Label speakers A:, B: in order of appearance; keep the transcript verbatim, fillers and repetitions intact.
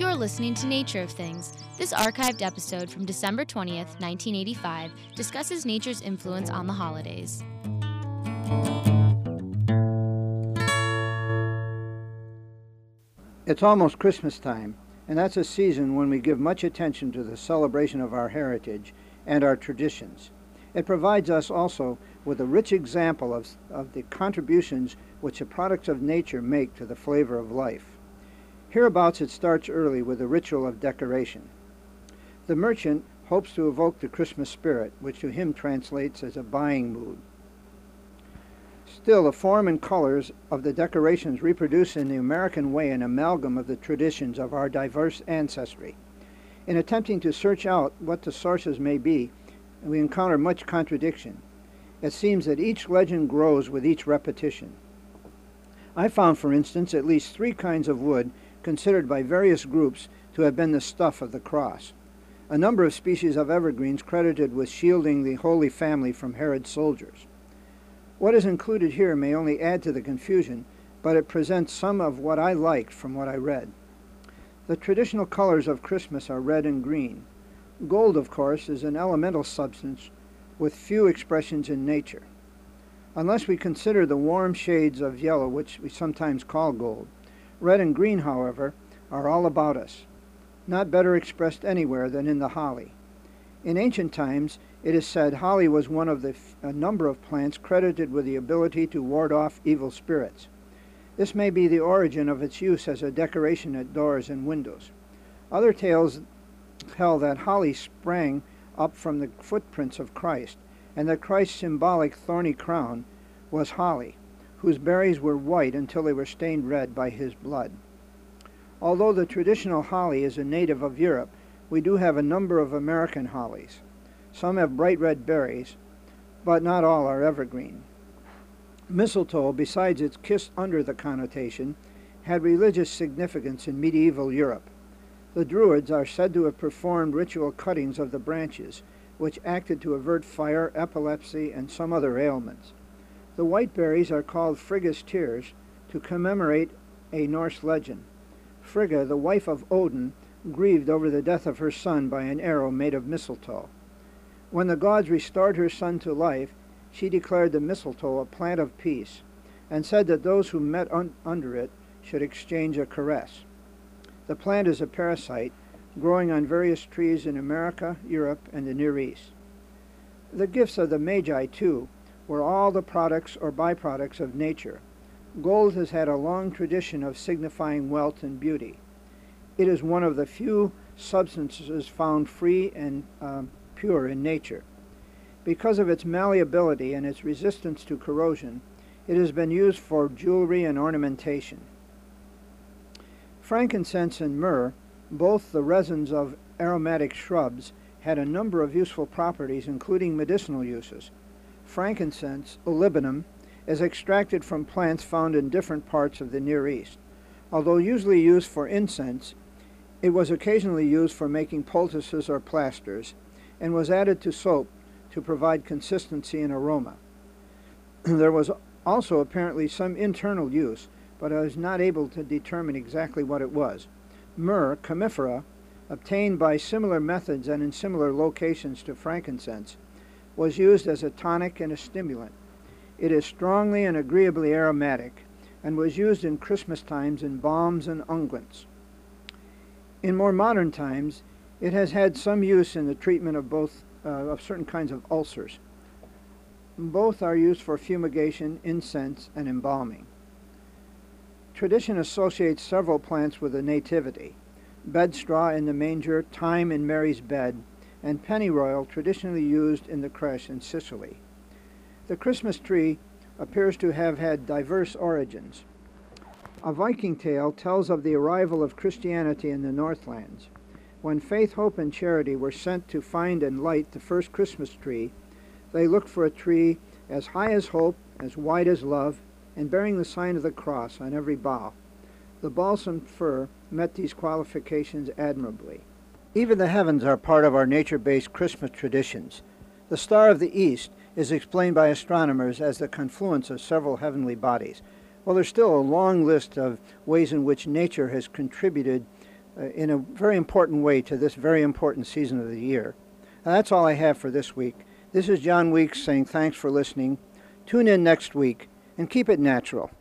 A: You're listening to Nature of Things. This archived episode from December twentieth, nineteen eighty-five discusses nature's influence on the holidays.
B: It's almost Christmas time, and that's a season when we give much attention to the celebration of our heritage and our traditions. It provides us also with a rich example of, of the contributions which the products of nature make to the flavor of life. Hereabouts it starts early with the ritual of decoration. The merchant hopes to evoke the Christmas spirit, which to him translates as a buying mood. Still, the form and colors of the decorations reproduce in the American way an amalgam of the traditions of our diverse ancestry. In attempting to search out what the sources may be, we encounter much contradiction. It seems that each legend grows with each repetition. I found, for instance, at least three kinds of wood considered by various groups to have been the stuff of the cross. A number of species of evergreens credited with shielding the Holy Family from Herod's soldiers. What is included here may only add to the confusion, but it presents some of what I liked from what I read. The traditional colors of Christmas are red and green. Gold, of course, is an elemental substance with few expressions in nature. Unless we consider the warm shades of yellow, which we sometimes call gold, red and green, however, are all about us, not better expressed anywhere than in the holly. In ancient times, it is said holly was one of the f- a number of plants credited with the ability to ward off evil spirits. This may be the origin of its use as a decoration at doors and windows. Other tales tell that holly sprang up from the footprints of Christ, and that Christ's symbolic thorny crown was holly, whose berries were white until they were stained red by his blood. Although the traditional holly is a native of Europe, we do have a number of American hollies. Some have bright red berries, but not all are evergreen. Mistletoe, besides its kiss under the connotation, had religious significance in medieval Europe. The Druids are said to have performed ritual cuttings of the branches, which acted to avert fire, epilepsy, and some other ailments. The white berries are called Frigga's tears to commemorate a Norse legend. Frigga, the wife of Odin, grieved over the death of her son by an arrow made of mistletoe. When the gods restored her son to life, she declared the mistletoe a plant of peace, and said that those who met un- under it should exchange a caress. The plant is a parasite, growing on various trees in America, Europe, and the Near East. The gifts of the Magi, too, were all the products or byproducts of nature. Gold has had a long tradition of signifying wealth and beauty. It is one of the few substances found free and um, pure in nature. Because of its malleability and its resistance to corrosion, it has been used for jewelry and ornamentation. Frankincense and myrrh, both the resins of aromatic shrubs, had a number of useful properties, including medicinal uses. Frankincense, olibanum, is extracted from plants found in different parts of the Near East. Although usually used for incense, it was occasionally used for making poultices or plasters, and was added to soap to provide consistency and aroma. There was also apparently some internal use, but I was not able to determine exactly what it was. Myrrh, comifera, obtained by similar methods and in similar locations to frankincense, was used as a tonic and a stimulant. It is strongly and agreeably aromatic, and was used in Christmas times in balms and unguents. In more modern times, it has had some use in the treatment of both uh, of certain kinds of ulcers. Both are used for fumigation, incense, and embalming. Tradition associates several plants with the nativity: bedstraw in the manger, thyme in Mary's bed, and pennyroyal traditionally used in the creche in Sicily. The Christmas tree appears to have had diverse origins. A Viking tale tells of the arrival of Christianity in the Northlands. When faith, hope, and charity were sent to find and light the first Christmas tree, they looked for a tree as high as hope, as wide as love, and bearing the sign of the cross on every bough. The balsam fir met these qualifications admirably. Even the heavens are part of our nature-based Christmas traditions. The Star of the East is explained by astronomers as the confluence of several heavenly bodies. Well, there's still a long list of ways in which nature has contributed uh, in a very important way to this very important season of the year. And that's all I have for this week. This is John Weeks saying thanks for listening. Tune in next week and keep it natural.